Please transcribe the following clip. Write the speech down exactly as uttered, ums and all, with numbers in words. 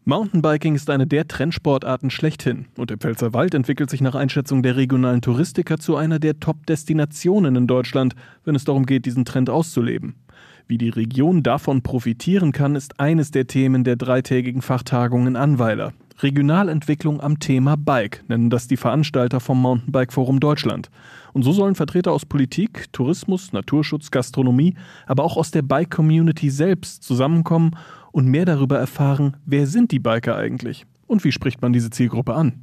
Mountainbiking ist eine der Trendsportarten schlechthin und der Pfälzerwald entwickelt sich nach Einschätzung der regionalen Touristiker zu einer der Top-Destinationen in Deutschland, wenn es darum geht, diesen Trend auszuleben. Wie die Region davon profitieren kann, ist eines der Themen der dreitägigen Fachtagung in Annweiler. Regionalentwicklung am Thema Bike, nennen das die Veranstalter vom Mountainbike-Forum Deutschland. Und so sollen Vertreter aus Politik, Tourismus, Naturschutz, Gastronomie, aber auch aus der Bike-Community selbst zusammenkommen und mehr darüber erfahren, wer sind die Biker eigentlich und wie spricht man diese Zielgruppe an.